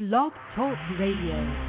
Blog Talk Radio.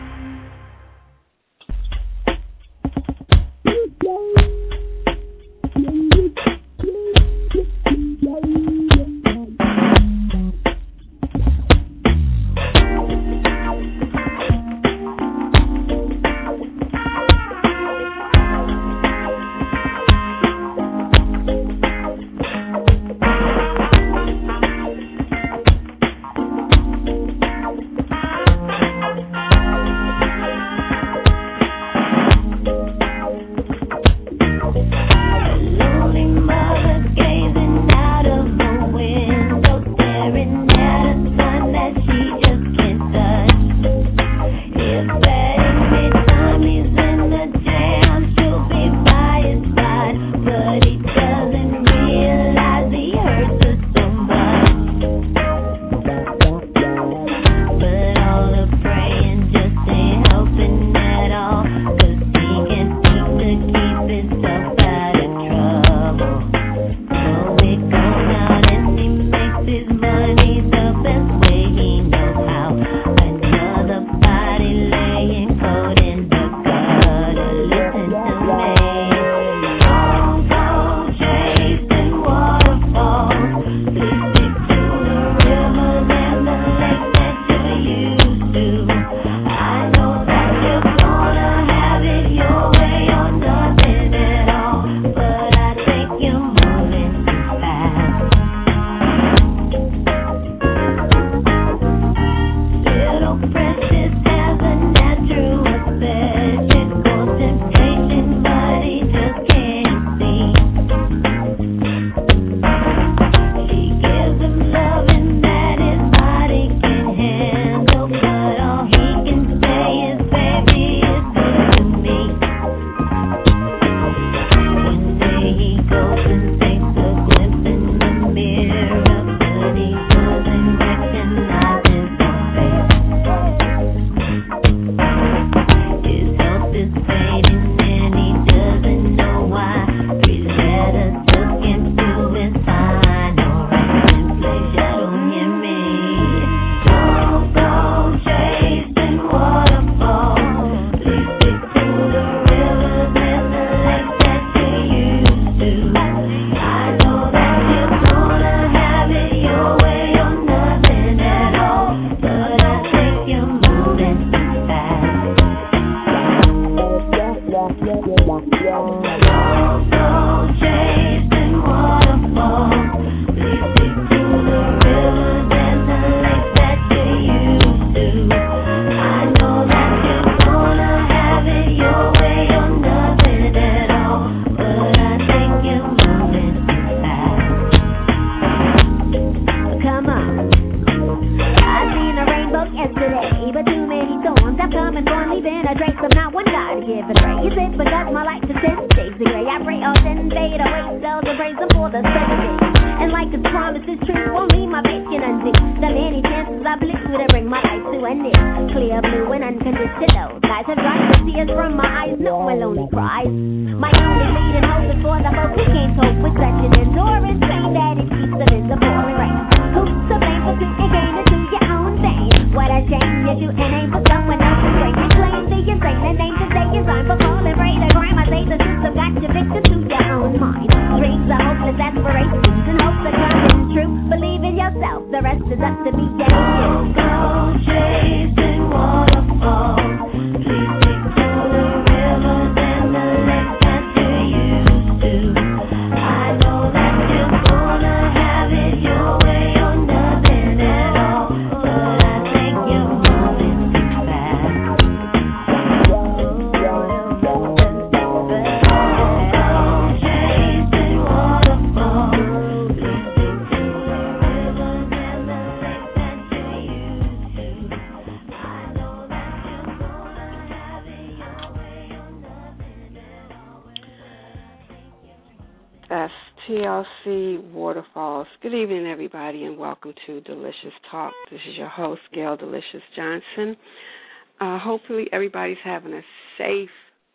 TLC Waterfalls. Good evening, everybody, and welcome to Delicious Talk. This is your host, Gail Delicious Johnson. Hopefully everybody's having a safe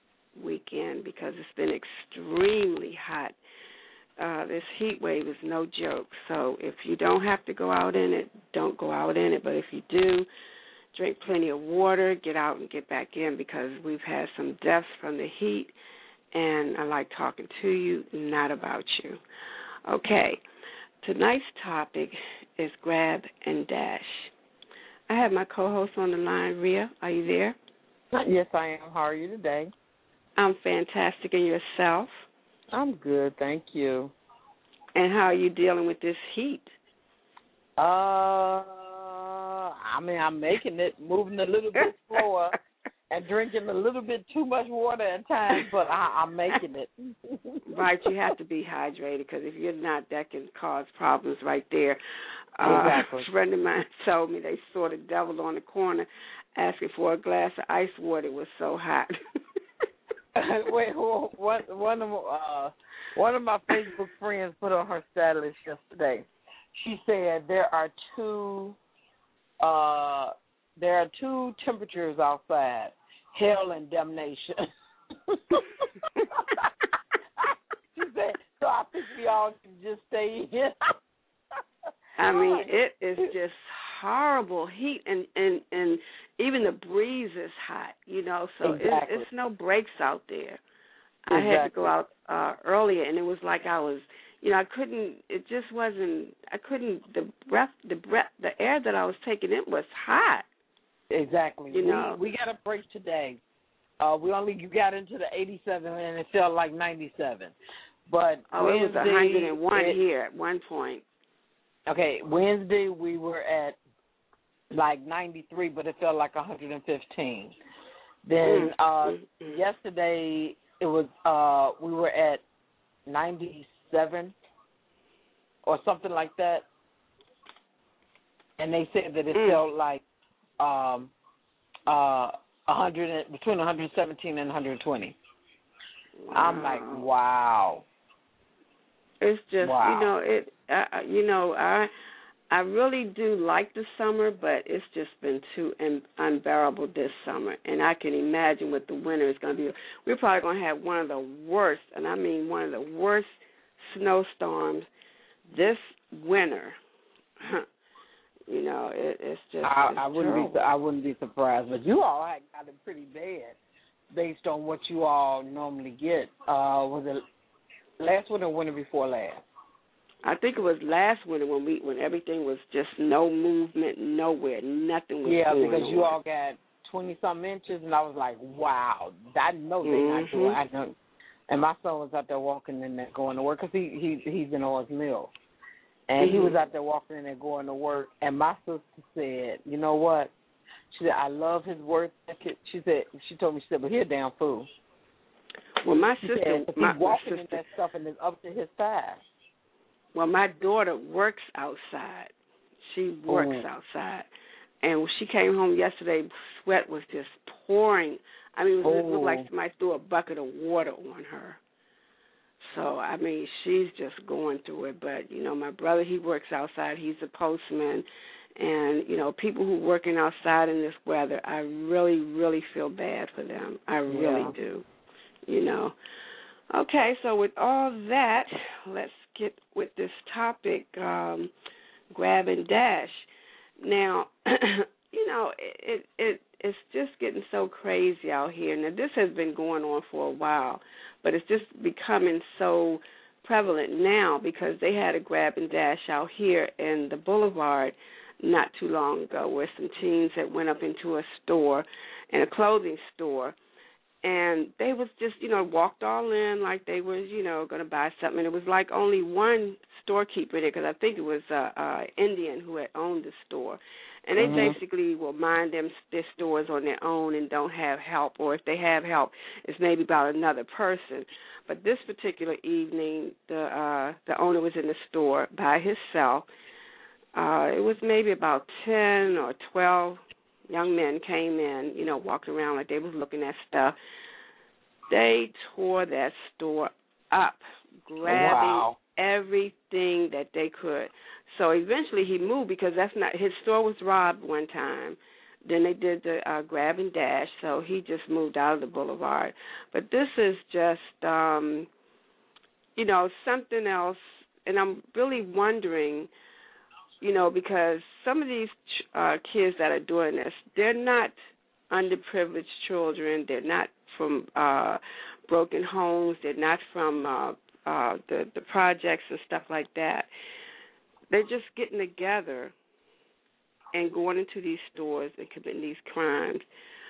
weekend because it's been extremely hot. This heat wave is no joke. So if you don't have to go out in it, don't go out in it. But if you do, drink plenty of water, get out and get back in because we've had some deaths from the heat, and I like talking to you, not about you. Okay, tonight's topic is grab and dash. I have my co-host on the line, Rhea. Are you there? Yes, I am. How are you today? I'm fantastic. And yourself? I'm good, thank you. And how are you dealing with this heat? I'm making it, moving a little bit slower and drinking a little bit too much water at times, but I'm making it. Right, you have to be hydrated because if you're not, that can cause problems right there. Exactly. A friend of mine told me they saw the devil on the corner asking for a glass of ice water. It was so hot. Wait, one of my Facebook friends put on her status yesterday. She said there are two temperatures outside: hell and damnation. She said, so I think we all can just stay in. I mean, it is just horrible heat, and even the breeze is hot, so exactly. it's no breaks out there. Exactly. I had to go out earlier, and it was like I was, I couldn't, it just wasn't, I couldn't, the air that I was taking in was hot. Exactly. We got a break today. You got into the 87, and it felt like 97. But Wednesday, it was 101 here at one point. Okay, Wednesday we were at like 93, but it felt like 115. Then yesterday it was we were at 97 or something like that, and they said that it felt like 100 between 117 and 120. Wow. I'm like, wow. It's just wow. I really do like the summer, but it's just been too unbearable this summer. And I can imagine what the winter is going to be. We're probably going to have one of the worst, and I mean one of the worst snowstorms this winter. It's just I wouldn't be surprised, but you all got it pretty bad based on what you all normally get. Was it last winter or winter before last? I think it was last winter when everything was just no movement, nowhere, nothing was going on. Yeah, because you all got 20-some inches, and I was like, wow, I know they're not doing. I know. And my son was out there walking in there going to work because he's in Owens Mills. And he was out there walking in there going to work. And my sister said, you know what? She said, I love his work ethic. She told me, but he a damn fool. Well, my sister, he's walking in that stuff and it's up to his thighs. Well, my daughter works outside. She works outside. And when she came home yesterday, sweat was just pouring. I mean, it looked like somebody threw a bucket of water on her. So, I mean, she's just going through it. But, my brother, he works outside. He's a postman. And, people who are working outside in this weather, I really, really feel bad for them. I really do, Okay, so with all that, let's get with this topic, grab and dash. Now, it's just getting so crazy out here. Now, this has been going on for a while, but it's just becoming so prevalent now because they had a grab and dash out here in the boulevard not too long ago where some teens had went up into a store, in a clothing store, and they was just, walked all in like they was, going to buy something. And it was like only one storekeeper there because I think it was Indian who had owned the store. And they basically will mind their stores on their own and don't have help. Or if they have help, it's maybe about another person. But this particular evening, the owner was in the store by himself. It was maybe about 10 or 12 young men came in, walking around like they was looking at stuff. They tore that store up, grabbing everything that they could. So eventually he moved because his store was robbed one time. Then they did the grab and dash, so he just moved out of the boulevard. But this is just, something else, and I'm really wondering because some of these kids that are doing this, they're not underprivileged children. They're not from broken homes. They're not from the projects and stuff like that. They're just getting together and going into these stores and committing these crimes.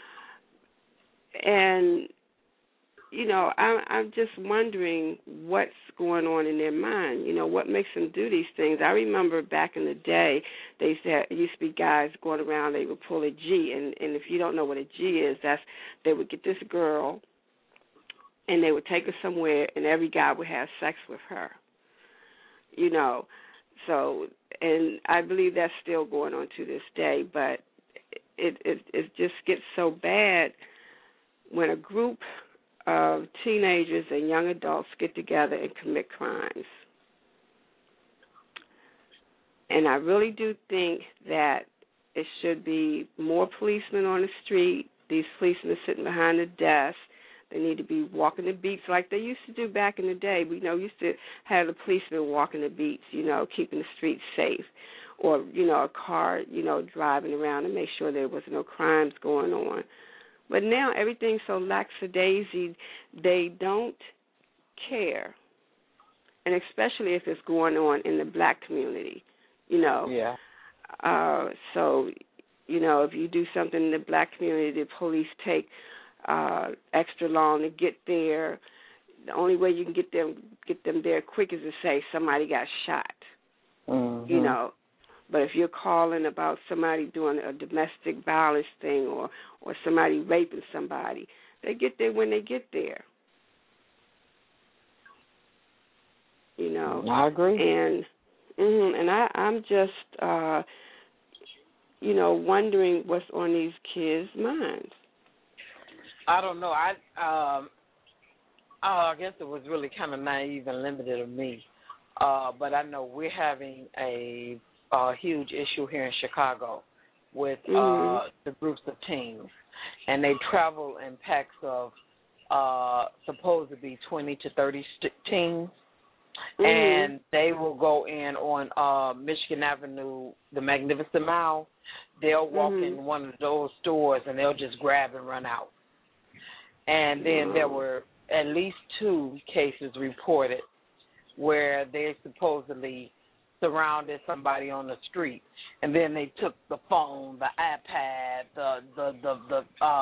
And, I'm just wondering what's going on in their mind, what makes them do these things. I remember back in the day, they said it used to be guys going around, they would pull a G, and if you don't know what a G is, they would get this girl, and they would take her somewhere, and every guy would have sex with her, So, and I believe that's still going on to this day, but it just gets so bad when a group of teenagers and young adults get together and commit crimes. And I really do think that it should be more policemen on the street. These policemen are sitting behind the desk. They need to be walking the beats like they used to do back in the day. We used to have the policemen walking the beats, keeping the streets safe. Or, a car, driving around to make sure there was no crimes going on. But now everything's so lackadaisy, they don't care. And especially if it's going on in the black community, Yeah. So, if you do something in the black community, the police take extra long to get there. The only way you can get them there quick is to say somebody got shot. Mm-hmm. But if you're calling about somebody doing a domestic violence thing or somebody raping somebody, they get there when they get there. I agree. And I'm just wondering what's on these kids' minds. I don't know. I guess it was really kind of naive and limited of me. But I know we're having a huge issue here in Chicago with the groups of teens. And they travel in packs of supposed to be 20 to 30 teens. And they will go in on Michigan Avenue, the Magnificent Mile. They'll walk in one of those stores and they'll just grab and run out. And then there were at least 2 cases reported where they supposedly surrounded somebody on the street, and then they took the phone, the iPad, the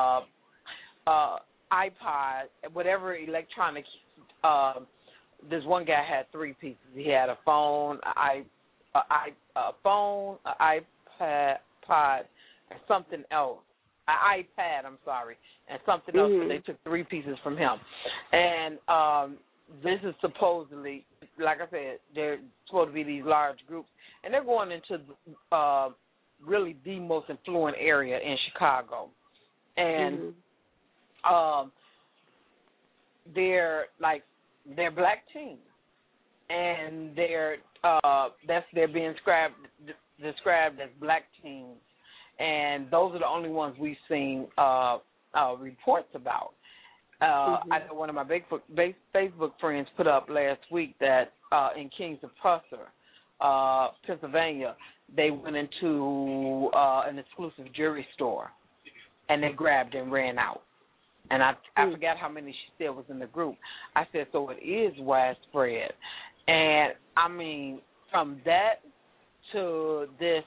iPod, whatever electronic. This one guy had 3 pieces. He had a phone, a phone, an iPod, and something else. An iPad, and something else, but they took 3 pieces from him. And this is supposedly, like I said, they're supposed to be these large groups, and they're going into really the most affluent area in Chicago. And they're black teens, and they're being described as black teens. And those are the only ones we've seen reports about. I know one of my Facebook friends put up last week that in Kings of Prussia, Pennsylvania, they went into an exclusive jewelry store, and they grabbed and ran out. And I forgot how many she said was in the group. I said, so it is widespread. And, I mean, from that to this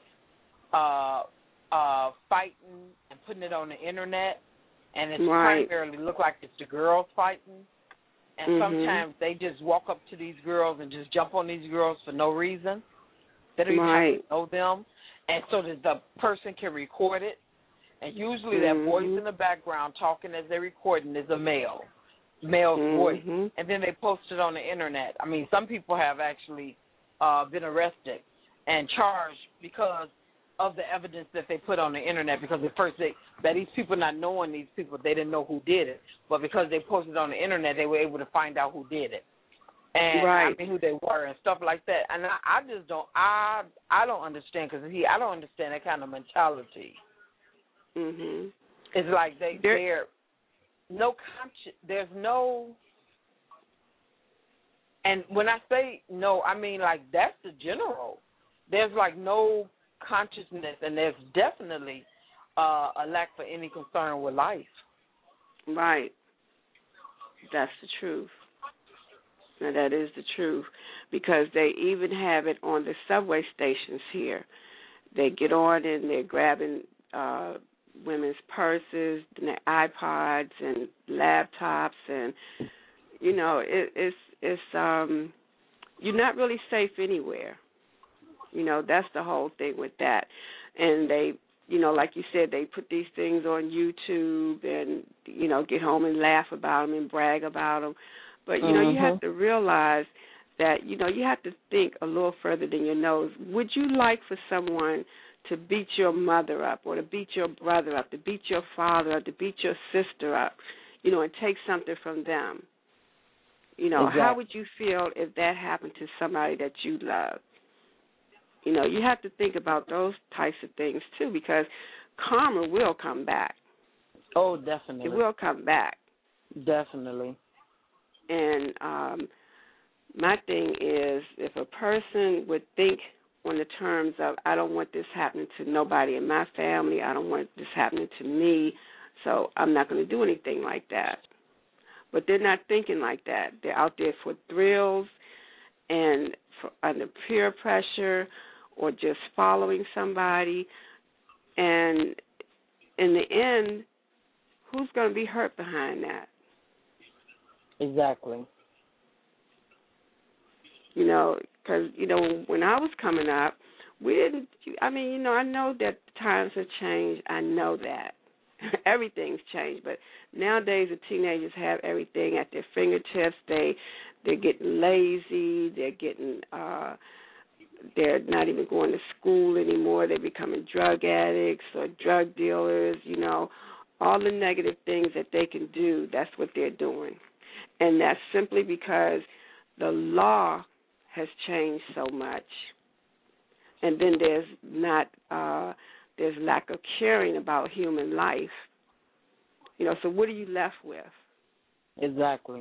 fighting and putting it on the Internet, and it's primarily look like it's the girls fighting. And sometimes they just walk up to these girls and just jump on these girls for no reason. They don't even have to know them. And so that the person can record it. And usually that voice in the background talking as they're recording is a male's voice. And then they post it on the Internet. I mean, some people have actually been arrested and charged because of the evidence that they put on the Internet, because at first that these people, not knowing these people, they didn't know who did it. But because they posted on the Internet, they were able to find out who did it. And I mean, who they were and stuff like that. And I just don't, I don't understand, because I don't understand that kind of mentality. It's like they're no conscience. There's no, and when I say no, I mean like that's the general. there's like no consciousness, and there's definitely a lack for any concern with life. Right. That's the truth. Now, that is the truth, because they even have it on the subway stations here. They get on and they're grabbing women's purses, and their iPods and laptops, and it's you're not really safe anywhere. That's the whole thing with that. And they, like you said, they put these things on YouTube and get home and laugh about them and brag about them. But you have to realize that you have to think a little further than your nose. Would you like for someone to beat your mother up, or to beat your brother up, to beat your father up, to beat your sister up, and take something from them? Exactly. How would you feel if that happened to somebody that you love? You have to think about those types of things too, because karma will come back. Oh, definitely. It will come back. Definitely. And my thing is, if a person would think on the terms of, I don't want this happening to nobody in my family, I don't want this happening to me, so I'm not going to do anything like that. But they're not thinking like that. They're out there for thrills and under peer pressure, or just following somebody. And in the end, who's going to be hurt behind that? Exactly. Because, when I was coming up, we didn't, I know that the times have changed. I know that. Everything's changed. But nowadays, the teenagers have everything at their fingertips. They're getting lazy. They're not even going to school anymore. They're becoming drug addicts or drug dealers, all the negative things that they can do, that's what they're doing. And that's simply because the law has changed so much. And then there's lack of caring about human life. So what are you left with? Exactly.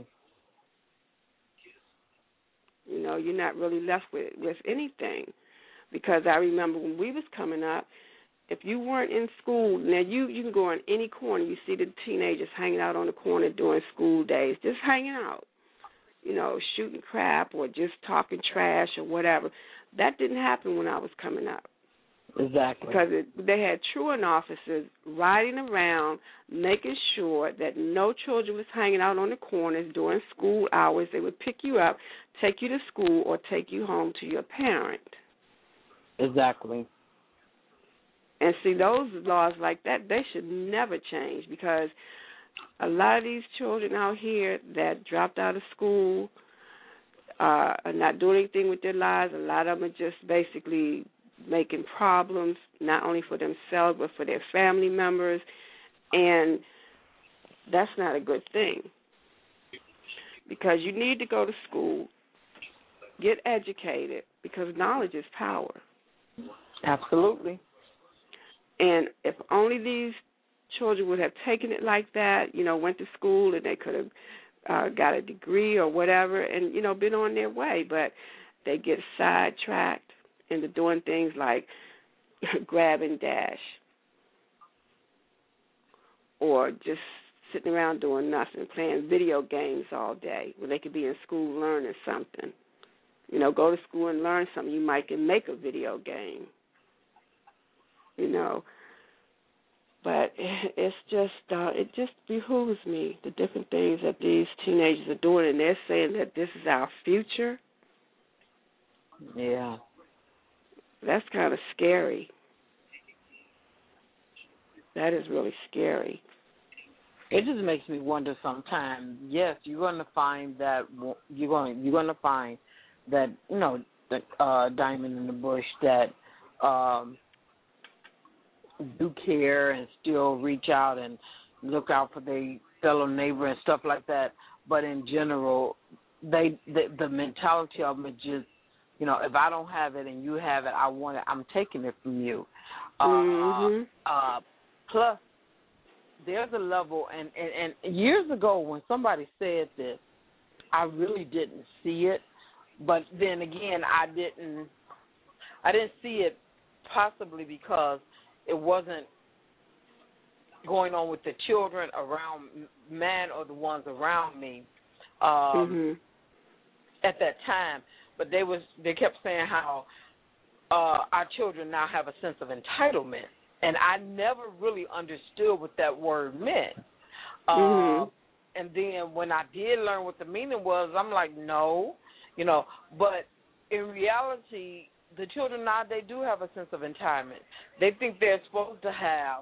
You're not really left with anything, because I remember when we was coming up, if you weren't in school, now you can go on any corner, you see the teenagers hanging out on the corner during school days, just hanging out, shooting crap or just talking trash or whatever. That didn't happen when I was coming up. Exactly. Because they had truant officers riding around, making sure that no children was hanging out on the corners during school hours. They would pick you up, take you to school, or take you home to your parent. Exactly. And see, those laws like that, they should never change, because a lot of these children out here that dropped out of school are not doing anything with their lives. A lot of them are just basically making problems, not only for themselves but for their family members, and that's not a good thing, because you need to go to school, get educated, because knowledge is power. Absolutely. And if only these children would have taken it like that, went to school and they could have got a degree or whatever and, been on their way, but they get sidetracked into doing things like grab and dash, or just sitting around doing nothing, playing video games all day when they could be in school learning something. Go to school and learn something. You might can make a video game, But it's just, it just behooves me, the different things that these teenagers are doing, and they're saying that this is our future. Yeah. That's kind of scary. That is really scary. It just makes me wonder sometimes. Yes, you're going to find that that diamond in the bush that do care and still reach out and look out for their fellow neighbor and stuff like that. But in general, the mentality of them is just, if I don't have it and you have it, I want it. I'm taking it from you. Plus, there's a level, and years ago when somebody said this, I really didn't see it. But then again, I I didn't see it possibly because it wasn't going on with the children around man or the ones around me at that time. But they kept saying how our children now have a sense of entitlement, and I never really understood what that word meant. And then when I did learn what the meaning was, I'm like, no, But in reality, the children now, they do have a sense of entitlement. They think they're supposed to have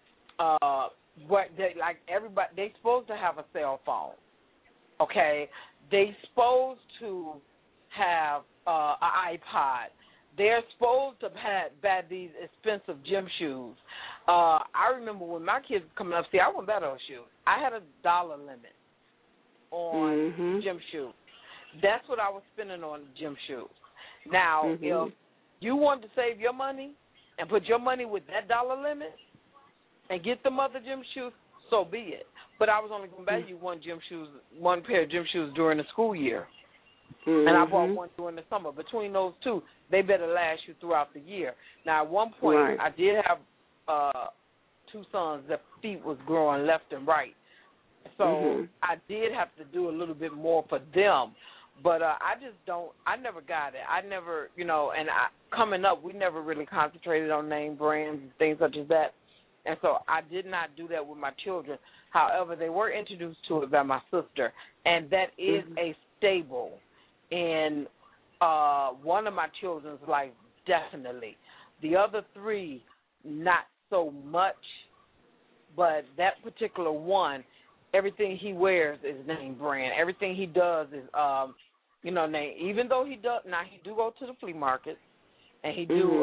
they're supposed to have a cell phone. Okay, they're supposed to have an iPod. They're supposed to buy these expensive gym shoes. I remember when my kids were coming up, I wouldn't buy those shoes. I had $1 limit on gym shoes. That's what I was spending on gym shoes. Now, if you wanted to save your money and put your money with that $1 limit and get them other gym shoes, so be it. But I was only going to buy you one pair of gym shoes during the school year. And I bought one during the summer. Between those two, they better last you throughout the year. Now, at one point, I did have 2 sons that feet was growing left and right. So I did have to do a little bit more for them. But I never got it. I never, coming up, we never really concentrated on name brands and things such as that. And so I did not do that with my children. However, they were introduced to it by my sister, and that is a staple in one of my children's life, definitely. The other 3, not so much, but that particular one, everything he wears is name brand. Everything he does is, name. Even though he does, now he do go to the flea market, and he do,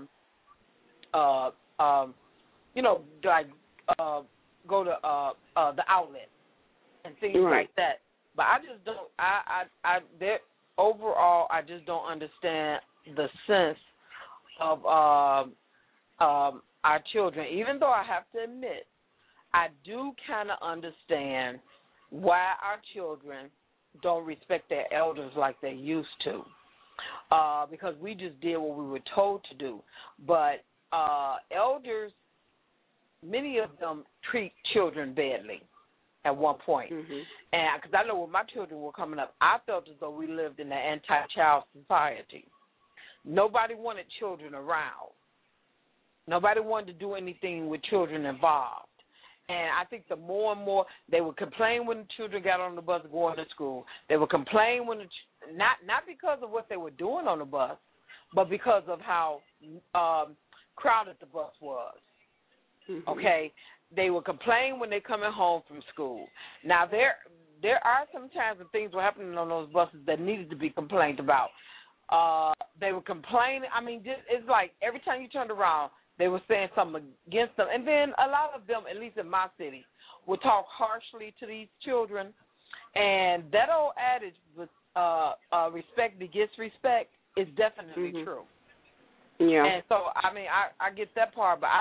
go to the outlet and things like that. But I just don't. Overall, I just don't understand the sense of our children. Even though I have to admit, I do kind of understand why our children don't respect their elders like they used to, because we just did what we were told to do. But elders, many of them treat children badly at one point. And because I know when my children were coming up, I felt as though we lived in an anti-child society. Nobody wanted children around. Nobody wanted to do anything with children involved. And I think the more and more they would complain when the children got on the bus going to school. They would complain when not because of what they were doing on the bus, but because of how crowded the bus was. Okay, they would complain when they're coming home from school. Now there are some times when things were happening on those buses that needed to be complained about. They were complaining. I mean, it's like every time you turned around, they were saying something against them. And then a lot of them, at least in my city, would talk harshly to these children. And that old adage with respect begets respect is definitely true. Yeah. And so, I mean, I get that part, but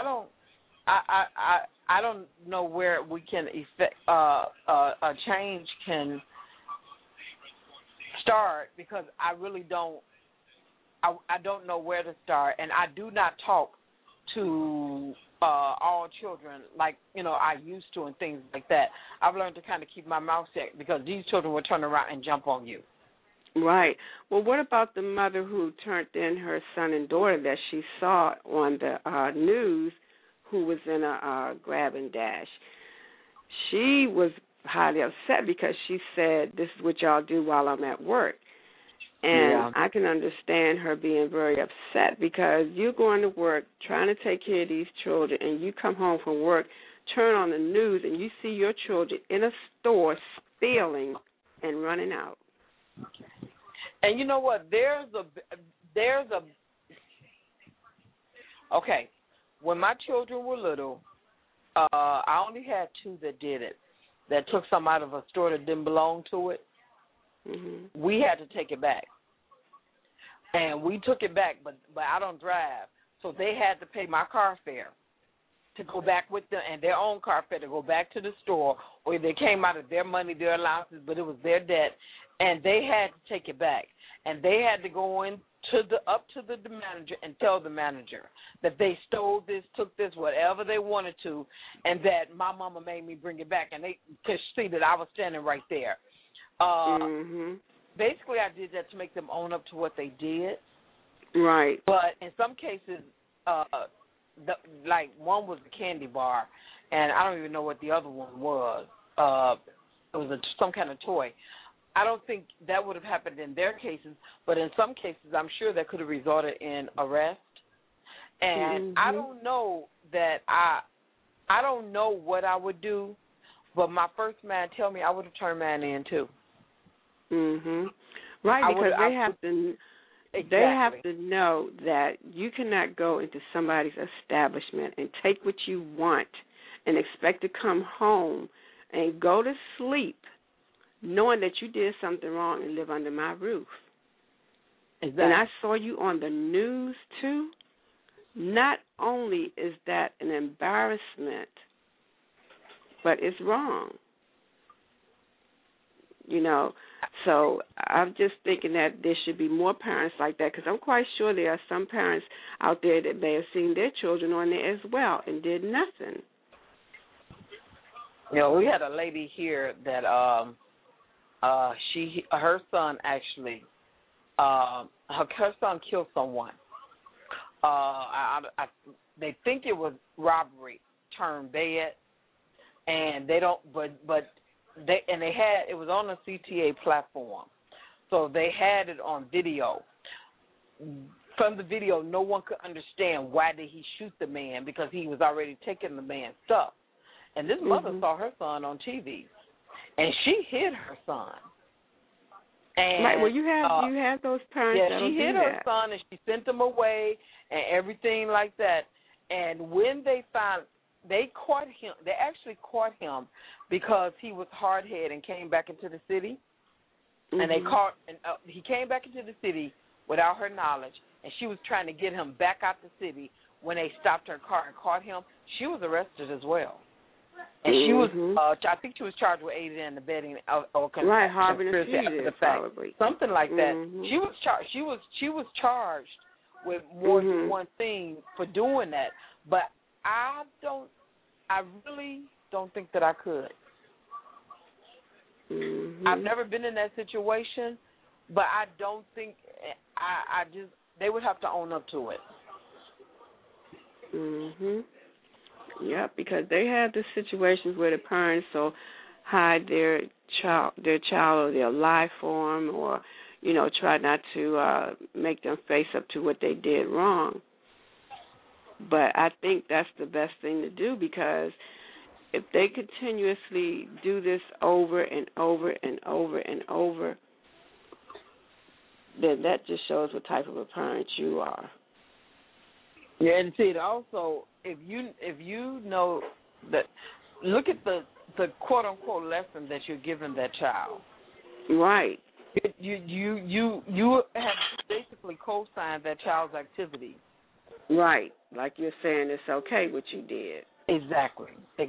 I don't know where we can effect a change can start, because I really don't. I don't know where to start, and I do not talk to all children like I used to and things like that. I've learned to kind of keep my mouth shut, because these children will turn around and jump on you. Right. Well, what about the mother who turned in her son and daughter that she saw on the news, who was in a grab and dash? She was highly upset because she said, "This is what y'all do while I'm at work." And I can understand her being very upset, because you're going to work trying to take care of these children, and you come home from work, turn on the news, and you see your children in a store stealing and running out. And you know what? Okay, when my children were little, I only had 2 that did it, that took some out of a store that didn't belong to it. We had to take it back. And we took it back, but I don't drive. So they had to pay my car fare to go back with them, and their own car fare to go back to the store, or they came out of their money, their allowances, but it was their debt, and they had to take it back. And they had to go in to the manager and tell the manager that they stole this, took this, whatever they wanted to, and that my mama made me bring it back, and they could see that I was standing right there. Basically, I did that to make them own up to what they did. Right. But in some cases, like one was a candy bar, and I don't even know what the other one was. It was some kind of toy. I don't think that would have happened in their cases, but in some cases, I'm sure that could have resulted in arrest. And I don't know that I don't know what I would do, but my first man tell me I would have turned man in too. Right, because they have to know that you cannot go into somebody's establishment and take what you want and expect to come home and go to sleep knowing that you did something wrong and live under my roof. Exactly. And I saw you on the news, too. Not only is that an embarrassment, but it's wrong. You know, so I'm just thinking that there should be more parents like that, because I'm quite sure there are some parents out there that may have seen their children on there as well and did nothing. You know, we had a lady here that her son actually her son killed someone. They think it was robbery turned bad, and they don't. But they had it was on a CTA platform, so they had it on video. From the video, no one could understand why did he shoot the man, because he was already taking the man's stuff. And this mother saw her son on TV, and she hid her son. And, right. Well, you have those parents. Yeah, she hid her son, and she sent him away, and everything like that. And when they caught him. They actually caught him because he was hard-headed and came back into the city. And they caught, and he came back into the city without her knowledge, and she was trying to get him back out the city. When they stopped her car and caught him, she was arrested as well. And she was, I think she was charged with aiding and abetting or harboring a fugitive, probably something like that. She was charged. She was charged with more than one thing for doing that. But I really don't think that I could. I've never been in that situation, but I don't think they would have to own up to it. Yeah, because they have the situations where the parents will hide their child or their life for them, or try not to make them face up to what they did wrong. But I think that's the best thing to do, because if they continuously do this over and over and over and over, then that just shows what type of a parent you are. Yeah, and see, also, if you know that, look at the quote unquote lesson that you're giving that child. Right. You have basically co-signed that child's activity. Right. Like you're saying, it's okay what you did. Exactly.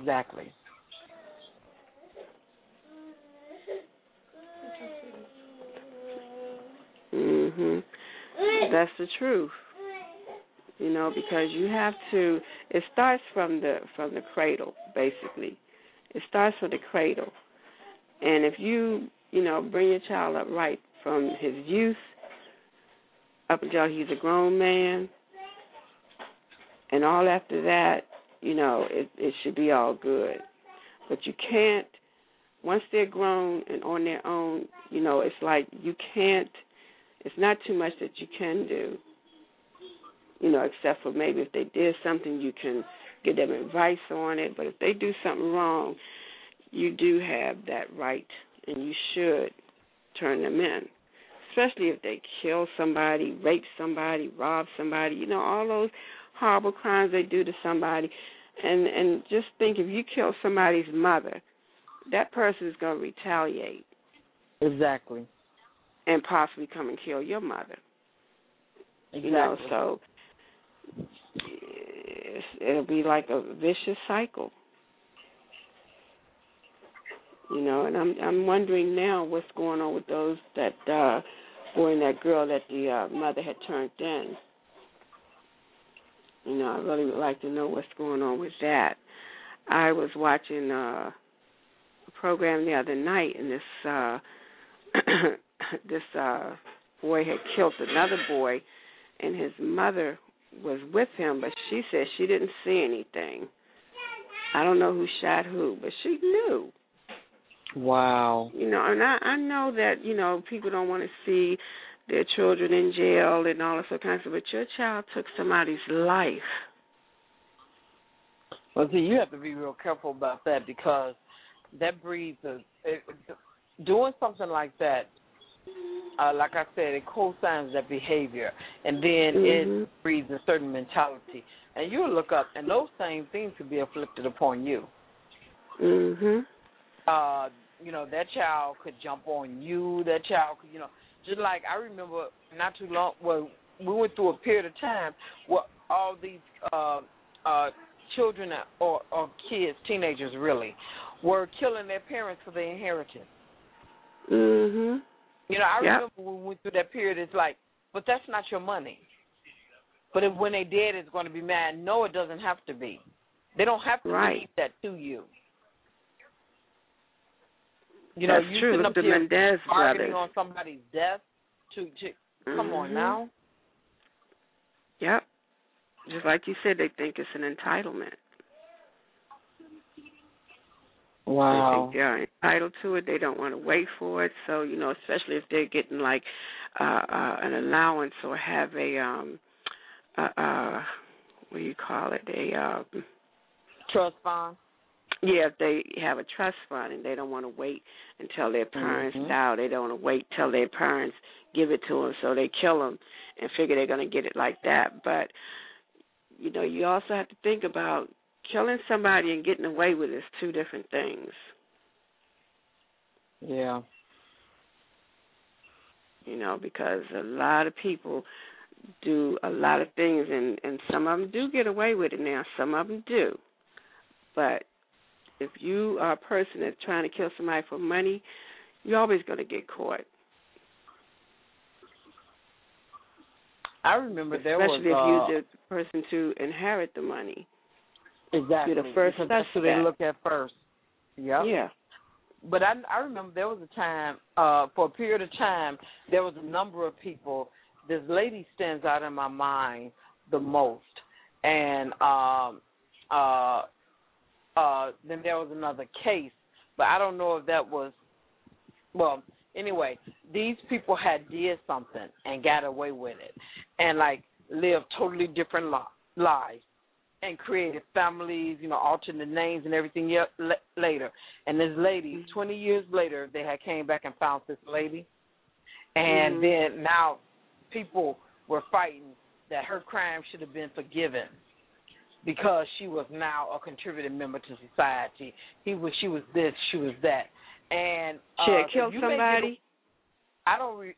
That's the truth. Because you have to. It starts from the cradle, basically. It starts from the cradle, and if you bring your child up right from his youth up until he's a grown man, and all after that, it should be all good. But you can't. Once they're grown and on their own, it's like you can't. It's not too much that you can do. Except for maybe if they did something, you can give them advice on it. But if they do something wrong, you do have that right, and you should turn them in, especially if they kill somebody, rape somebody, rob somebody, all those horrible crimes they do to somebody. And just think, if you kill somebody's mother, that person is going to retaliate. Exactly. And possibly come and kill your mother. Exactly. So it'll be like a vicious cycle. And I'm wondering now what's going on with those that boy and that girl that the mother had turned in. You know, I really would like to know what's going on with that. I was watching a program the other night, and this boy had killed another boy, and his mother was with him, but she said she didn't see anything. I don't know who shot who, but she knew. Wow. You know, and I know that, you know, people don't want to see their children in jail and all that sort of kind of stuff, but your child took somebody's life. Well, see, you have to be real careful about that because that breeds doing something like that, like I said, it co-signs that behavior, and then it breeds a certain mentality. And you'll look up, and those same things could be afflicted upon you. You know, that child could jump on you. That child could, you know, just like I remember not too long, well, we went through a period of time where all these children or kids, teenagers really, were killing their parents for their inheritance. You know, I remember when we went through that period, it's like, but that's not your money. But when they dead, it's going to be mad. No, it doesn't have to be. They don't have to leave that to you. You know, you sitting up here bargaining on somebody's death to come on now. Yep. Just like you said, they think it's an entitlement. Wow. They think they're entitled to it. They don't want to wait for it. So, you know, especially if they're getting like an allowance or have a what do you call it? A trust fund. Yeah, if they have a trust fund and they don't want to wait until their parents die, they don't want to wait till their parents give it to them, so they kill them and figure they're going to get it like that. But, you know, you also have to think about killing somebody and getting away with it is two different things. Yeah. You know, because a lot of people do a lot of things, and some of them do get away with it now. Some of them do. But if you are a person that's trying to kill somebody for money, you're always going to get caught. I remember there especially if you're the person to inherit the money. Exactly. You're the first suspect. That's who they look at first. Yep. Yeah. But I remember there was a time, for a period of time, there was a number of people. This lady stands out in my mind the most. And then there was another case, but I don't know if that was, well, anyway, these people had did something and got away with it and, like, lived totally different lives and created families, you know, altered the names and everything later. And this lady, 20 years later, they had came back and found this lady. And then now people were fighting that her crime should have been forgiven because she was now a contributing member to society. She was this, she was that. And she had killed somebody? I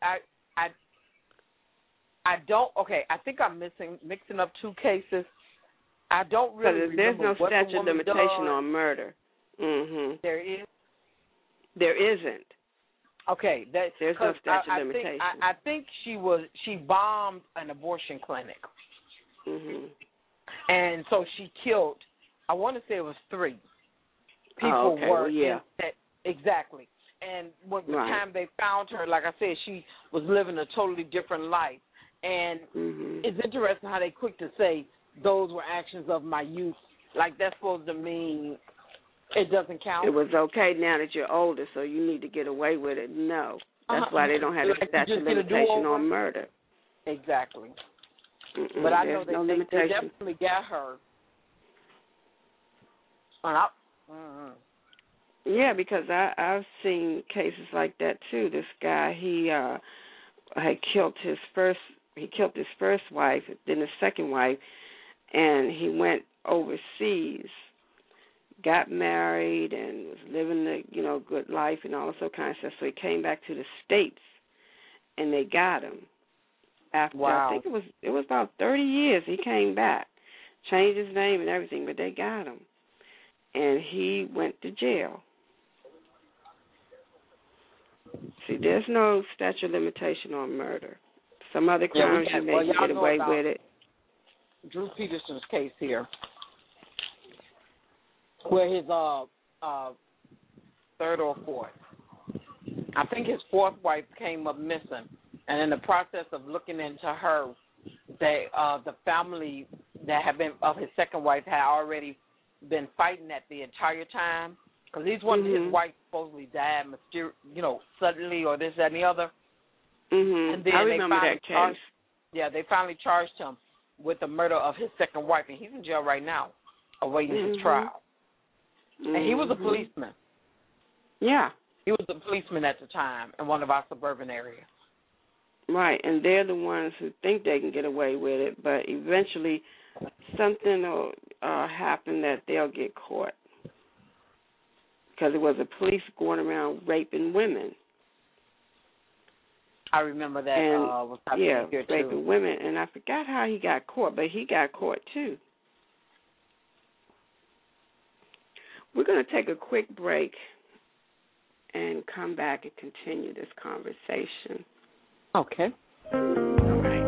think I'm mixing up two cases. I don't really remember. There's no what statute of limitation done. on murder. There is? There isn't. Okay. There's no statute of limitation. I think she bombed an abortion clinic. And so she killed, I want to say it was 3 people were in that. Exactly. And when the time they found her, like I said, she was living a totally different life. And it's interesting how they quick to say those were actions of my youth. Like that's supposed to mean it doesn't count. It was okay now that you're older, so you need to get away with it. No. That's why they don't have a statute of limitation on murder. Exactly. But I know they definitely got her. Yeah, because I've seen cases like that too. This guy, he had killed his first wife, then his second wife, and he went overseas, got married, and was living the good life and all that kind of stuff. So he came back to the States, and they got him. After I think it was about 30 years, he came back, changed his name and everything, but they got him, and he went to jail. See, there's no statute of limitation on murder. Some other crimes you may get away with it. Drew Peterson's case here, where his third or fourth, I think his fourth wife came up missing, and in the process of looking into her, the family that had been of his second wife had already been fighting that the entire time, because his wife supposedly died, suddenly or this, that, and the other. And then I remember that case. They finally charged him with the murder of his second wife, and he's in jail right now, awaiting his trial. And he was a policeman. Yeah. He was a policeman at the time in one of our suburban areas. Right, and they're the ones who think they can get away with it, but eventually something will happen that they'll get caught. Because it was a police going around raping women. I remember that. Raping women, and I forgot how he got caught, but he got caught too. We're going to take a quick break and come back and continue this conversation. Okay. All right.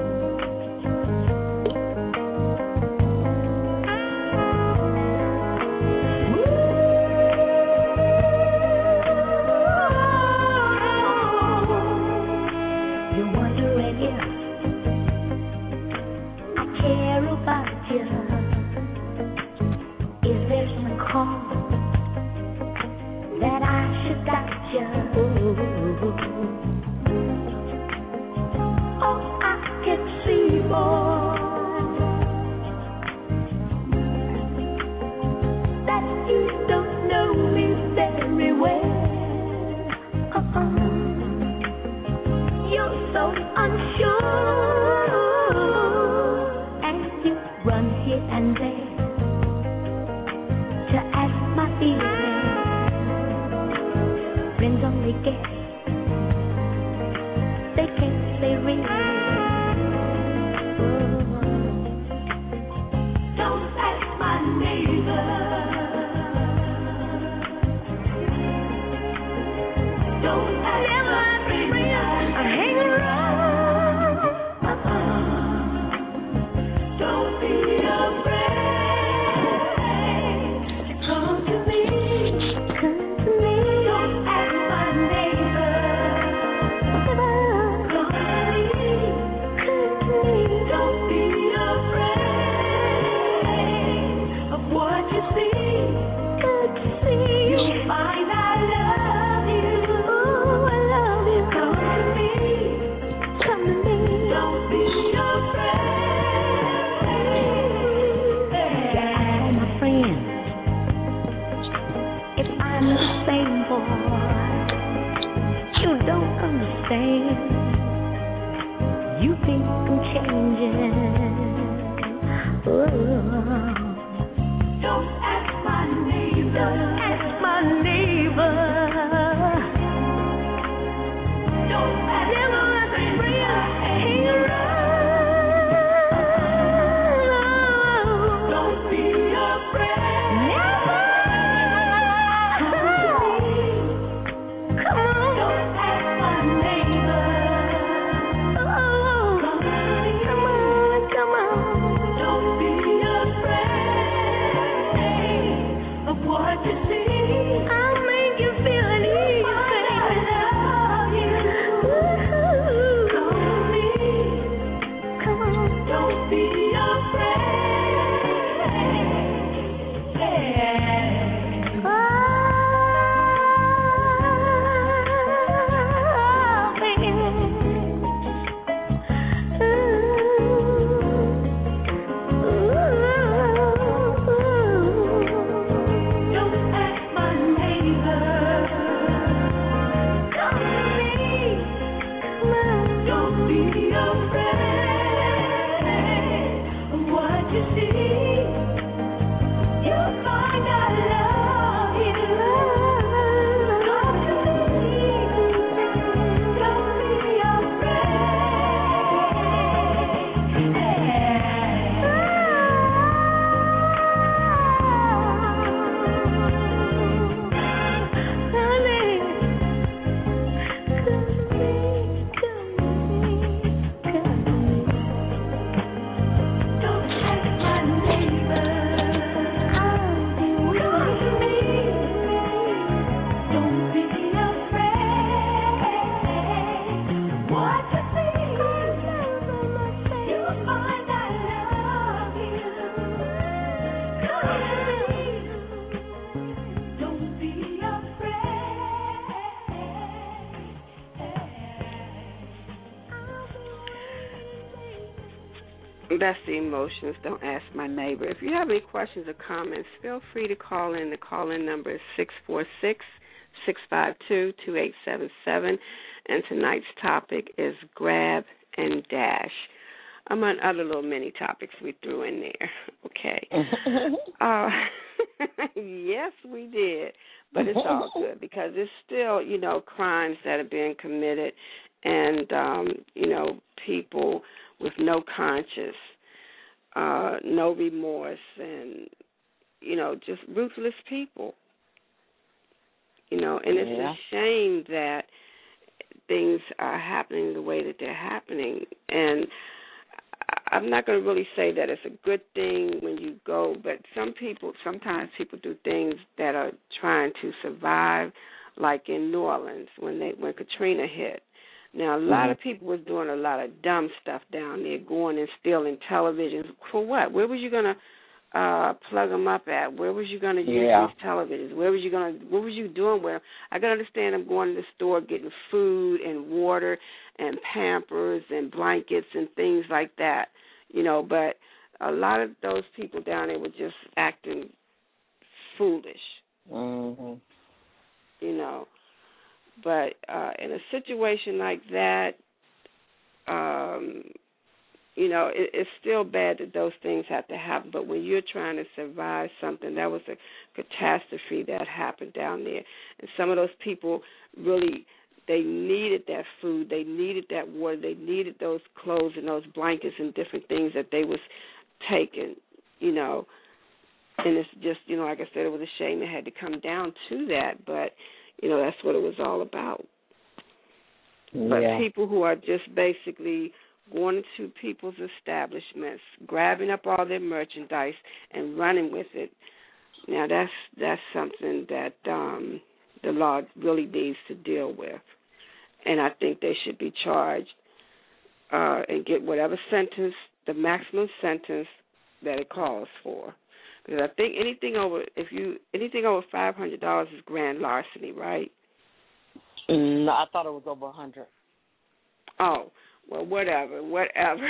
That's the emotions. Don't ask my neighbor. If you have any questions or comments, feel free to call in. The call-in number is 646-652-2877. And tonight's topic is grab and dash, among other little mini topics we threw in there. Okay. Yes, we did. But it's all good because it's still, crimes that are being committed and, people with no conscience, no remorse, and, just ruthless people. And it's a shame that things are happening the way that they're happening. And I'm not going to really say that it's a good thing when you go, but sometimes people do things that are trying to survive, like in New Orleans when Katrina hit. Now, a lot of people was doing a lot of dumb stuff down there, going and stealing televisions. For what? Where was you going to plug them up at? Where was you going to use these televisions? What was you doing with them? I can understand them going to the store getting food and water and Pampers and blankets and things like that, but a lot of those people down there were just acting foolish, But in a situation like that, it's still bad that those things have to happen. But when you're trying to survive something, that was a catastrophe that happened down there. And some of those people really, they needed that food, they needed that water, they needed those clothes and those blankets and different things that they was taking, And it's just, like I said, it was a shame it had to come down to that. But, that's what it was all about. Yeah. But people who are just basically going into people's establishments, grabbing up all their merchandise and running with it. Now that's something that the law really needs to deal with, and I think they should be charged and get whatever sentence, the maximum sentence that it calls for. Because I think anything over $500 is grand larceny, right? No, I thought it was over 100. Oh. Well, whatever. No.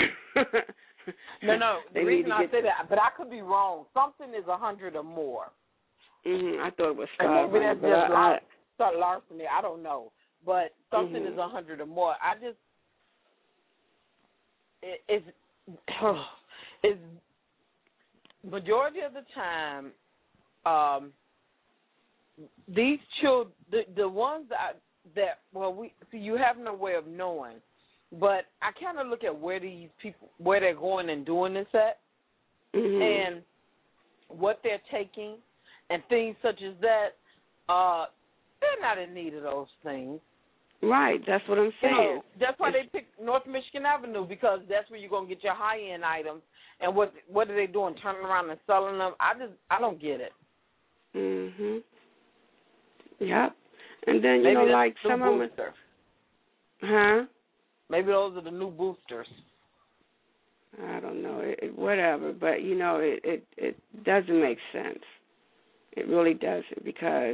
The reason I said that, but I could be wrong. Something is 100 or more. I thought it was 500. Maybe that's just larceny. I don't know, but something is 100 or more. It's majority of the time, these children, the ones you have no way of knowing. But I kind of look at where they're going and doing this at, and what they're taking, and things such as that. They're not in need of those things. Right, that's what I'm saying. That's why they picked North Michigan Avenue, because that's where you're going to get your high-end items. And what are they doing, turning around and selling them? I don't get it. Yep. And then, like some of them. Huh? Maybe those are the new boosters. I don't know. Whatever. But, it doesn't make sense. It really doesn't, because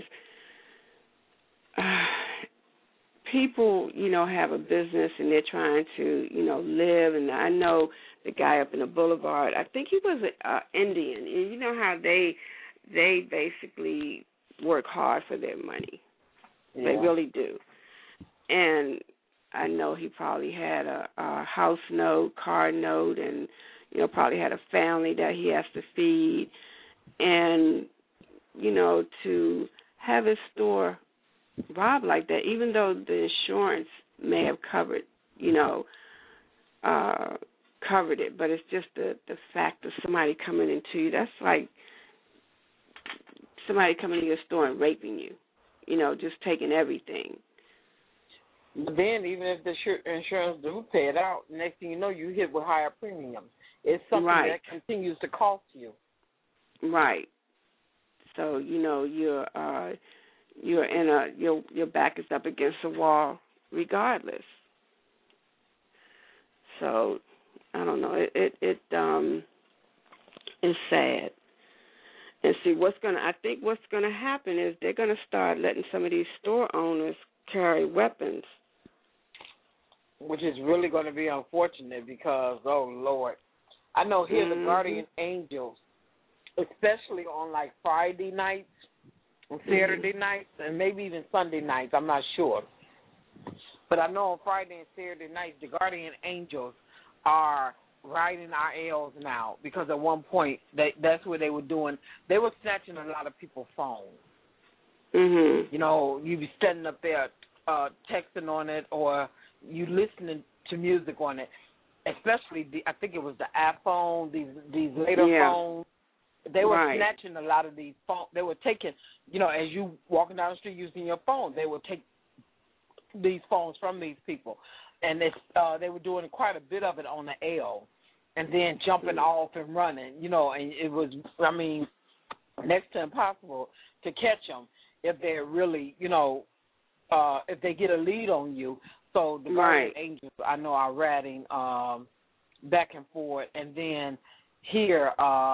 people, have a business and they're trying to, live. And I know the guy up in the boulevard, I think he was Indian. And you know how they basically work hard for their money. Yeah. They really do. And I know he probably had a house note, car note, and, probably had a family that he has to feed. And, to have his store robbed like that, even though the insurance may have covered it, but it's just the fact of somebody coming into you. That's like somebody coming to your store and raping you, just taking everything. But then, even if the insurance do pay it out, next thing you know, you hit with higher premiums. It's something that continues to cost you. Right. So you're your back is up against the wall, regardless. So I don't know. It's sad. And see, I think what's gonna happen is they're gonna start letting some of these store owners carry weapons. Which is really going to be unfortunate because, oh, Lord, I know here the Guardian Angels, especially on like Friday nights and Saturday nights and maybe even Sunday nights, I'm not sure. But I know on Friday and Saturday nights, the Guardian Angels are riding our L's now, because at one point that's what they were doing. They were snatching a lot of people's phones. Mhm. You know, you be standing up there texting on it, or you listening to music on it. Especially I think it was the iPhone, these later phones. They were snatching a lot of these phones. They were taking, you know, as you walking down the street using your phone, they would take these phones from these people, and they were doing quite a bit of it on the L, and then jumping off and running, you know, and it was, I mean, next to impossible to catch them if they're really, you know, if they get a lead on you. So the Guardian Angels, I know, are ratting back and forth, and then here,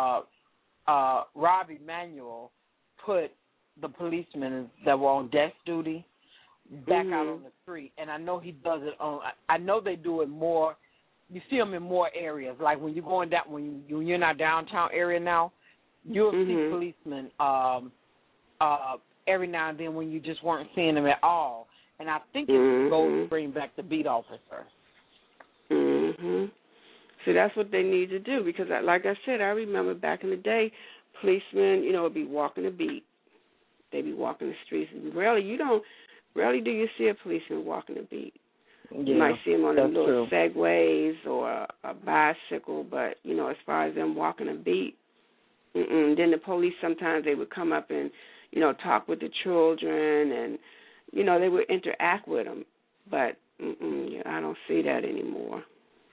Rob Emanuel put the policemen that were on desk duty back out on the street, and I know he does it on. I know they do it more. You see them in more areas, like when you're going down, when you're in our downtown area now, you'll see policemen every now and then when you just weren't seeing them at all. And I think it's goal to bring back the beat officer. See, that's what they need to do, because, like I said, I remember back in the day, policemen, you know, would be walking the beat. They'd be walking the streets. And rarely do you see a policeman walking the beat. Yeah, you might see them on a little Segways or a bicycle, but, you know, as far as them walking a beat, then the police sometimes they would come up and, you know, talk with the children, and, you know, they would interact with them. But I don't see that anymore.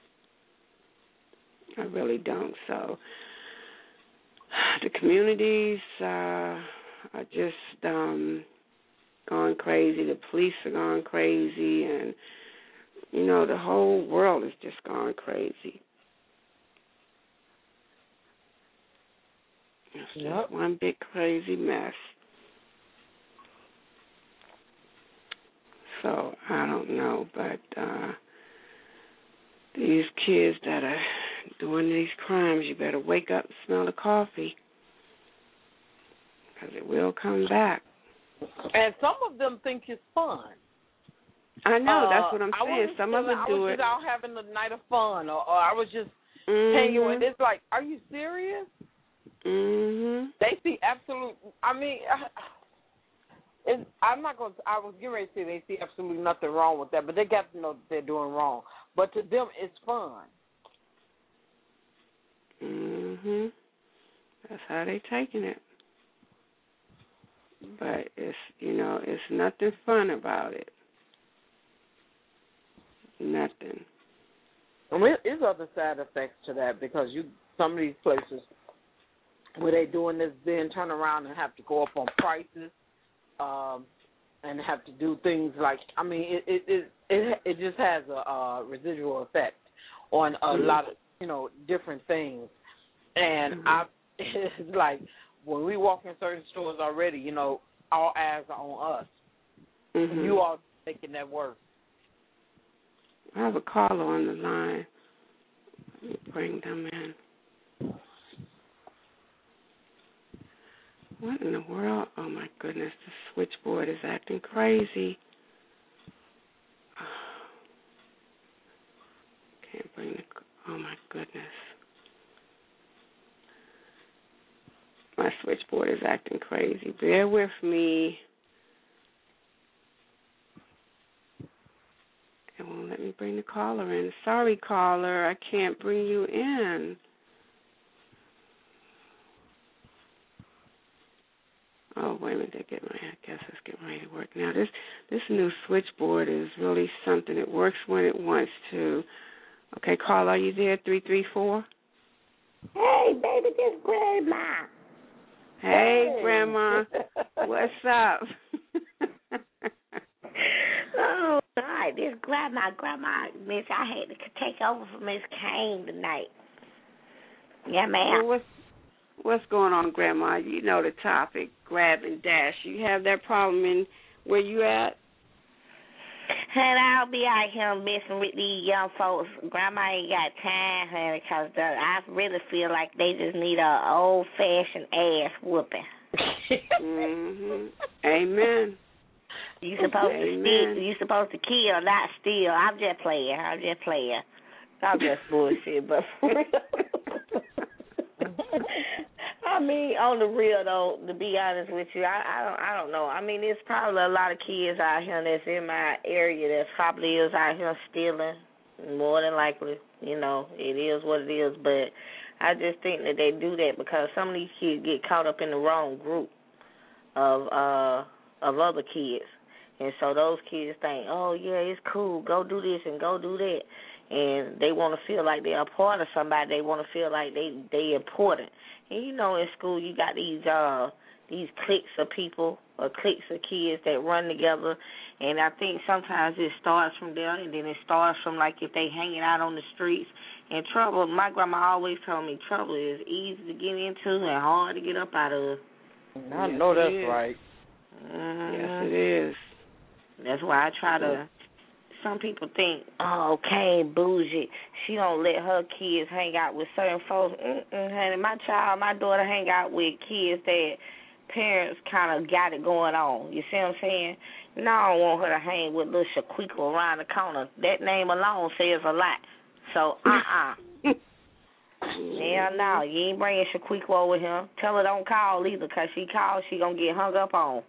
I really don't. So the communities are just going crazy. The police are going crazy, and, you know, the whole world is just going crazy. It's just one big crazy mess. So I don't know, but these kids that are doing these crimes, you better wake up and smell the coffee, because it will come back. And some of them think it's fun. I know, that's what I'm saying. Some of them do it. I was just out having a night of fun, or I was just hanging with. It's like, are you serious? They see absolute. I mean, I'm not going to. I was getting ready to say they see absolutely nothing wrong with that, but they got to know that they're doing wrong. But to them, it's fun. That's how they taking it. But it's, you know, it's nothing fun about it. Nothing. I mean, there's other side effects to that, because some of these places where they doing this, then turn around and have to go up on prices, and have to do things like, I mean, it just has a residual effect on a lot of, you know, different things. And it's like when we walk in certain stores already, you know, all eyes are on us. You all making that work. I have a caller on the line. Let me bring them in. What in the world? Oh, my goodness. The switchboard is acting crazy. Can't bring the... Oh, my goodness. My switchboard is acting crazy. Bear with me. It won't let me bring the caller in. Sorry, caller. I can't bring you in. Oh, wait a minute. I guess it's getting ready to work now. This new switchboard is really something. It works when it wants to. Okay, caller, are you there? 334? Hey, baby, this Grandma. Hey, Grandma. What's up? Oh, God, this Grandma, Miss, I had to take over for Miss Kane tonight. Yeah, ma'am. Well, what's going on, Grandma? You know the topic, grab and dash. You have that problem in where you at? And I'll be out here messing with these young folks. Grandma ain't got time, honey, because I really feel like they just need a old-fashioned ass whooping. Amen. You supposed to steal, you supposed to kill, not steal. I'm just playing. I'm just bullshit, but for real. I mean, on the real though, to be honest with you, I don't know. I mean, there's probably a lot of kids out here that's in my area that probably is out here stealing. More than likely, you know, it is what it is. But I just think that they do that because some of these kids get caught up in the wrong group of other kids. And so those kids think, oh, yeah, it's cool, go do this and go do that. And they want to feel like they're a part of somebody. They want to feel like they important. And, you know, in school you got these cliques of people or cliques of kids that run together. And I think sometimes it starts from there, and then it starts from, like, if they hanging out on the streets. And trouble, my grandma always told me, trouble is easy to get into and hard to get up out of. I know that's right. Yes, it is. That's why I try to. Some people think, oh, Kay bougie. She don't let her kids hang out with certain folks. Honey, my daughter hang out with kids that parents kind of got it going on. You see what I'm saying? No, I don't want her to hang with little Shaquiqua around the corner. That name alone says a lot. So, Hell no, you ain't bringing Shaquiqua over here. Tell her don't call either, because she calls, she going to get hung up on.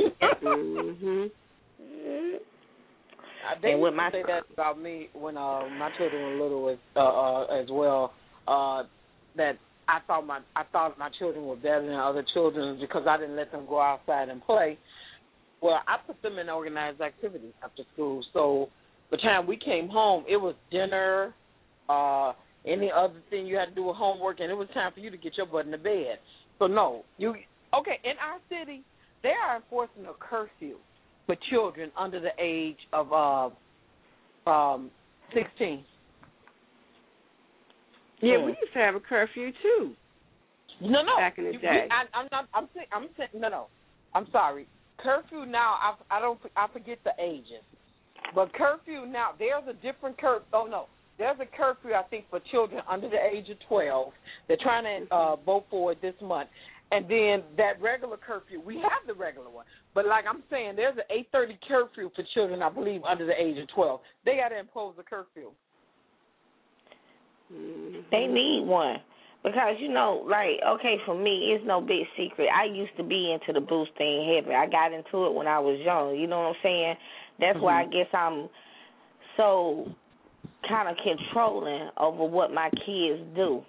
They used to say that about me when my children were little as well. That I thought my children were better than other children because I didn't let them go outside and play. Well, I put them in organized activities after school. So by the time we came home, it was dinner, any other thing you had to do with homework, and it was time for you to get your butt in the bed. So no, in our city, they are enforcing a curfew for children under the age of 16. Yeah, we used to have a curfew too. No. Back in the day. I'm sorry. Curfew now, I forget the ages, but curfew now, there's a different curfew. Oh no, there's a curfew I think for children under the age of 12. They're trying to vote for it this month. And then that regular curfew, we have the regular one. But like I'm saying, there's an 8:30 curfew for children, I believe, under the age of 12. They got to impose a curfew. They need one. Because, you know, like, okay, for me, it's no big secret. I used to be into the boost thing heavy. I got into it when I was young. You know what I'm saying? That's why I guess I'm so kind of controlling over what my kids do.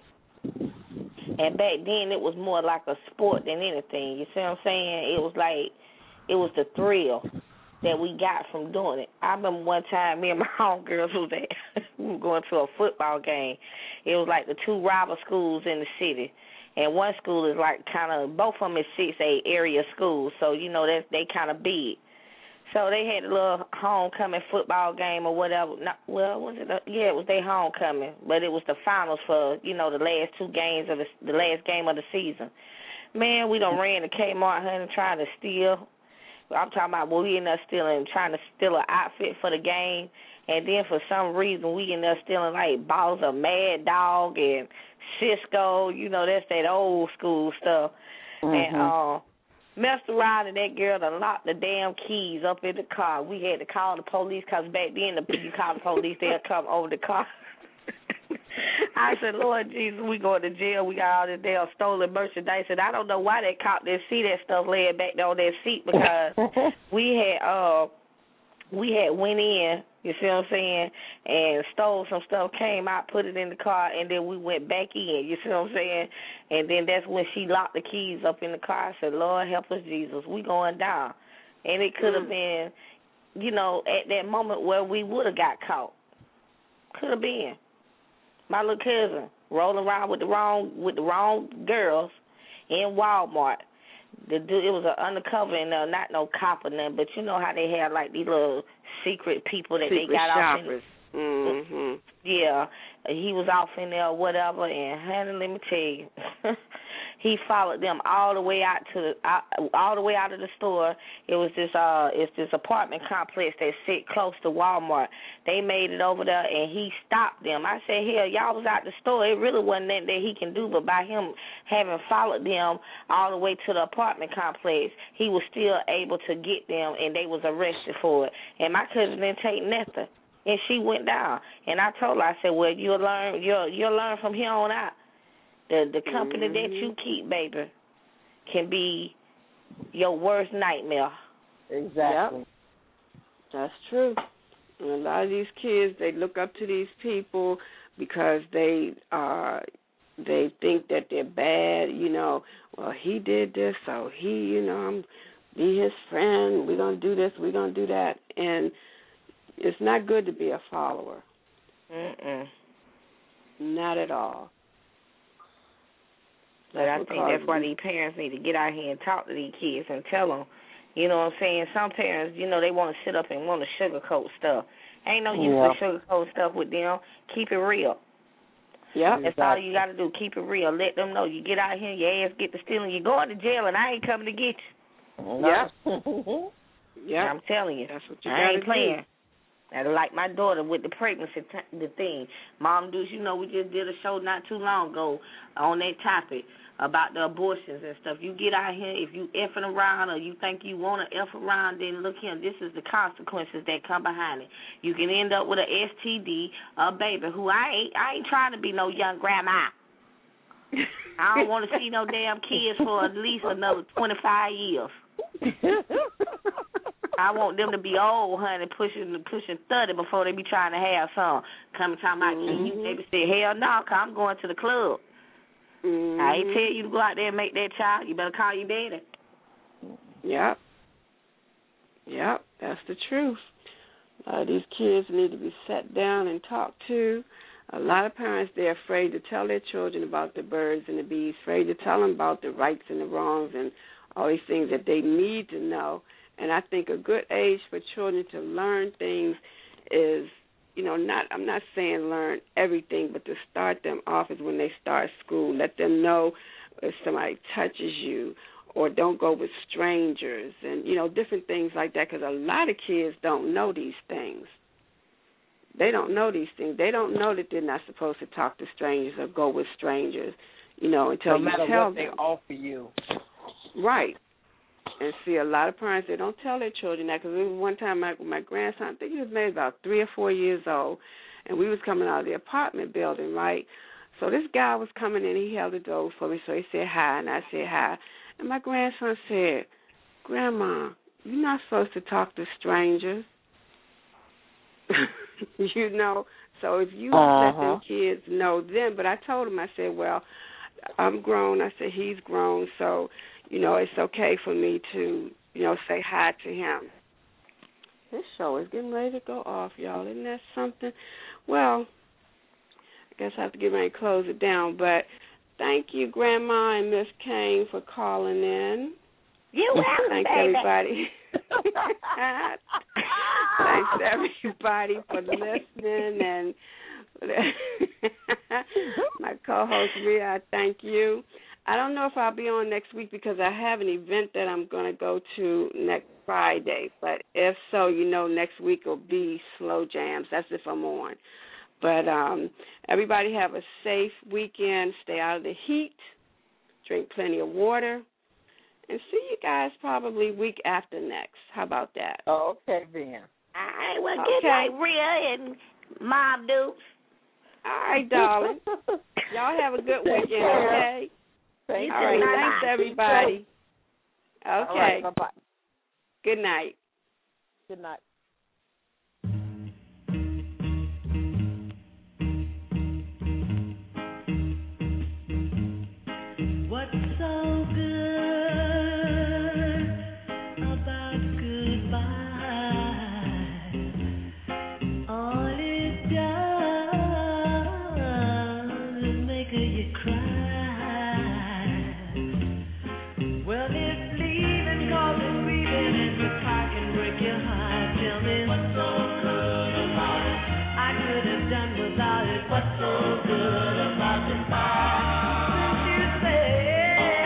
And back then it was more like a sport than anything. You see what I'm saying? It was like, it was the thrill that we got from doing it. I remember one time me and my homegirls we were going to a football game. It was like the two rival schools in the city. And one school is like kind of, both of them is 6A area schools. So, you know, they kind of big. So they had a little homecoming football game or whatever. It was their homecoming, but it was the finals for, you know, the last two games of the last game of the season. Man, we done ran to Kmart, honey, trying to steal. I'm talking about we ended up trying to steal an outfit for the game, and then for some reason we ended up stealing like bottles of Mad Dog and Cisco. You know, that's that old school stuff. And messed around, and that girl done locked the damn keys up in the car. We had to call the police because back then you call the police, they'll come over the car. I said, Lord Jesus, we going to jail. We got all this damn stolen merchandise. And I don't know why that cop didn't see that stuff laying back there on that seat because we had went in, you see what I'm saying, and stole some stuff, came out, put it in the car, and then we went back in, you see what I'm saying? And then that's when she locked the keys up in the car. I said, Lord, help us, Jesus. We going down. And it could have been, you know, at that moment where we would have got caught. Could have been. My little cousin rolling around with the wrong girls in Walmart. It was an undercover and not no cop or nothing, but you know how they have like these little secret people that they got shoppers. off in. Yeah, he was off in there or whatever, and honey, let me tell you, He followed them all the way out of the store. It was this apartment complex that sit close to Walmart. They made it over there, and he stopped them. I said, hell, y'all was out the store. It really wasn't nothing that he can do, but by him having followed them all the way to the apartment complex, he was still able to get them, and they was arrested for it. And my cousin didn't take nothing, and she went down. And I told her, I said, well, you'll learn from here on out. The company that you keep, baby, can be your worst nightmare. Exactly. Yep. That's true. And a lot of these kids, they look up to these people because they think that they're bad. You know, well, he did this, so he, you know, I'm be his friend. We're gonna do this. We're gonna do that, and it's not good to be a follower. Not at all. But I think that's why these parents need to get out here and talk to these kids and tell them, you know what I'm saying? Some parents, you know, they want to sit up and want to sugarcoat stuff. Ain't no use to sugarcoat stuff with them. Keep it real. Yeah, that's all you got to do. Keep it real. Let them know you get out here, your ass get to stealing, you're going to jail, and I ain't coming to get you. Yeah. Yeah. I'm telling you. That's what you I ain't playing. Do. And like my daughter with the pregnancy, the thing. Mom Deuce, you know, we just did a show not too long ago on that topic about the abortions and stuff. You get out here, if you effing around or you think you want to F around, then look here, this is the consequences that come behind it. You can end up with an STD, a baby who I ain't trying to be no young grandma. I don't want to see no damn kids for at least another 25 years. I want them to be old, honey, pushing 30 before they be trying to have some. Coming talking about you, they be say, hell no, cause I'm going to the club. I ain't tell you to go out there and make that child. You better call your daddy. Yep. Yep, that's the truth. These kids need to be sat down and talked to. A lot of parents, they're afraid to tell their children about the birds and the bees, afraid to tell them about the rights and the wrongs and all these things that they need to know. And I think a good age for children to learn things is, you know, I'm not saying learn everything, but to start them off is when they start school. Let them know if somebody touches you or don't go with strangers and, you know, different things like that, because a lot of kids don't know these things. They don't know these things. They don't know that they're not supposed to talk to strangers or go with strangers, you know, until you tell them. No matter what they offer you. Right. And see, a lot of parents, they don't tell their children that, because one time my grandson, I think he was maybe about 3 or 4 years old, and we was coming out of the apartment building, right? So this guy was coming in, he held the door for me, so he said hi, and I said hi. And my grandson said, Grandma, you're not supposed to talk to strangers. You know, so if you let them kids know then, but I told him, I said, well, I'm grown. I said, he's grown, so, you know, it's okay for me to, you know, say hi to him. This show is getting ready to go off, y'all. Isn't that something? Well, I guess I have to get ready to close it down, but thank you, Grandma and Miss Kane, for calling in. You're welcome, Thanks, everybody. Thanks, everybody, for listening. And my co-host, Rhea, I thank you. I don't know if I'll be on next week because I have an event that I'm going to go to next Friday. But if so, you know, next week will be Slow Jams. That's if I'm on. But everybody have a safe weekend. Stay out of the heat. Drink plenty of water. And see you guys probably week after next. How about that? Oh, okay, then. All right, well, good night, Rhea and Mom Dukes. All right, darling. Y'all have a good weekend, okay? Thank All right, thanks, everybody. Okay. All right, bye-bye. Good night. Good night. What's so good about goodbye? All it does is make you cry. Well, if leaving causes grieving and goodbye can break your heart, tell me what's so good about it? I could have done without it. What's so good about goodbye? Since you say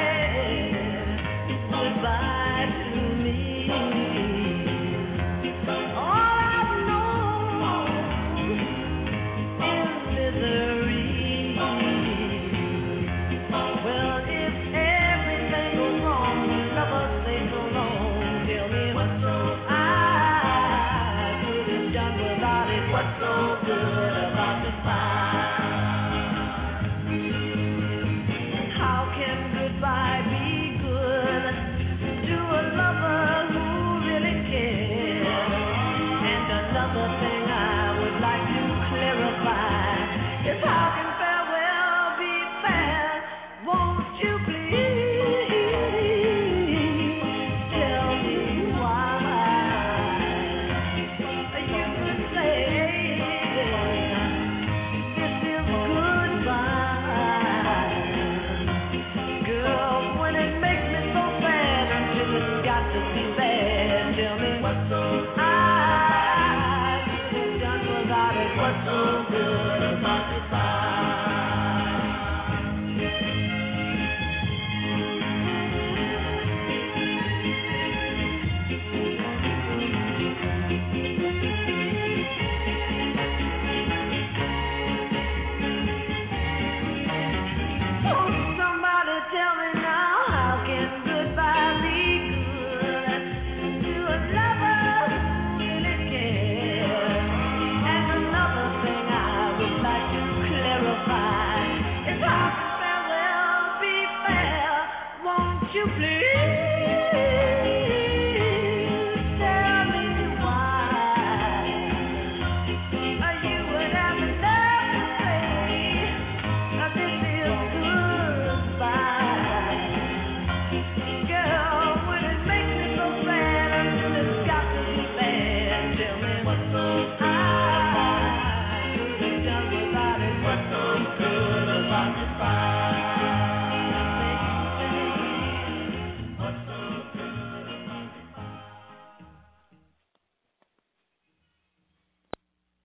what's so good